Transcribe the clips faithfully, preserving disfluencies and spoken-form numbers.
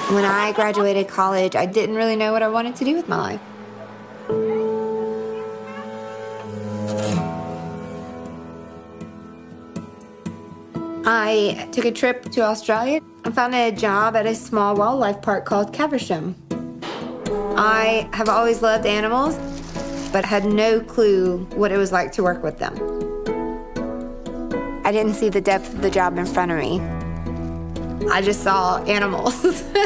When I graduated college, I didn't really know what I wanted to do with my life. I took a trip to Australia. I found a job at a small wildlife park called Caversham. I have always loved animals, but had no clue what it was like to work with them. I didn't see the depth of the job in front of me. I just saw animals.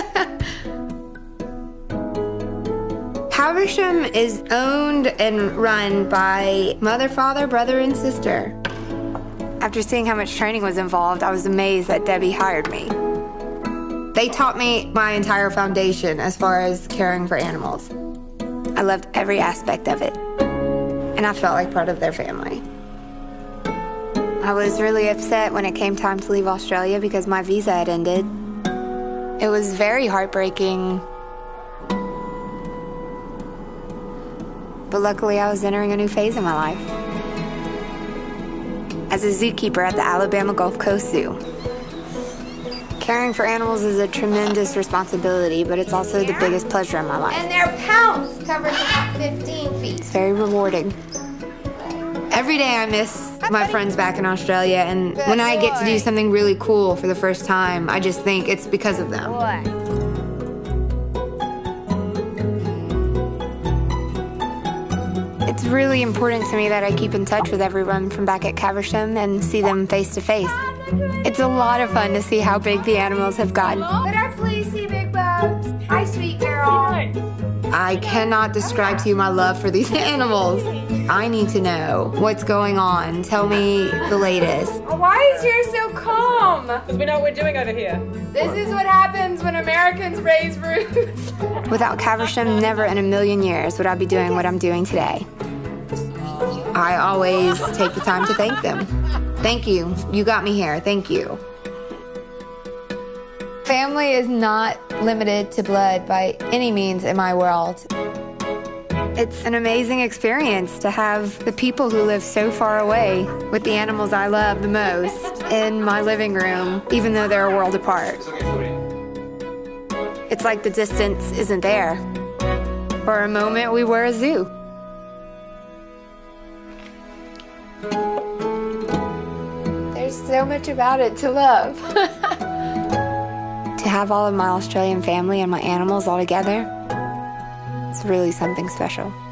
Caversham is owned and run by mother, father, brother, and sister. After seeing how much training was involved, I was amazed that Debbie hired me. They taught me my entire foundation as far as caring for animals. I loved every aspect of it, and I felt like part of their family. I was really upset when it came time to leave Australia because my visa had ended. It was very heartbreaking. But luckily, I was entering a new phase in my life. As a zookeeper at the Alabama Gulf Coast Zoo. Caring for animals is a tremendous responsibility, but it's also the biggest pleasure in my life. And their pounce covers about fifteen feet. It's very rewarding. Every day I miss my friends back in Australia, and when I get to do something really cool for the first time, I just think it's because of them. It's really important to me that I keep in touch with everyone from back at Caversham and see them face to face. It's a lot of fun to see how big the animals have gotten. Let our please see Big Bubs. Hi, sweet girl. I cannot describe to you my love for these animals. I need to know what's going on. Tell me the latest. Why is yours so calm? Because we know what we're doing over here. This is what happens when Americans raise roots. Without Caversham, never in a million years would I be doing what I'm doing today. I always take the time to thank them. Thank you. You got me here. Thank you. Family is not limited to blood by any means in my world. It's an amazing experience to have the people who live so far away with the animals I love the most in my living room, even though they're a world apart. It's like the distance isn't there. For a moment, we were a zoo. There's so much about it to love. To have all of my Australian family and my animals all together, it's really something special.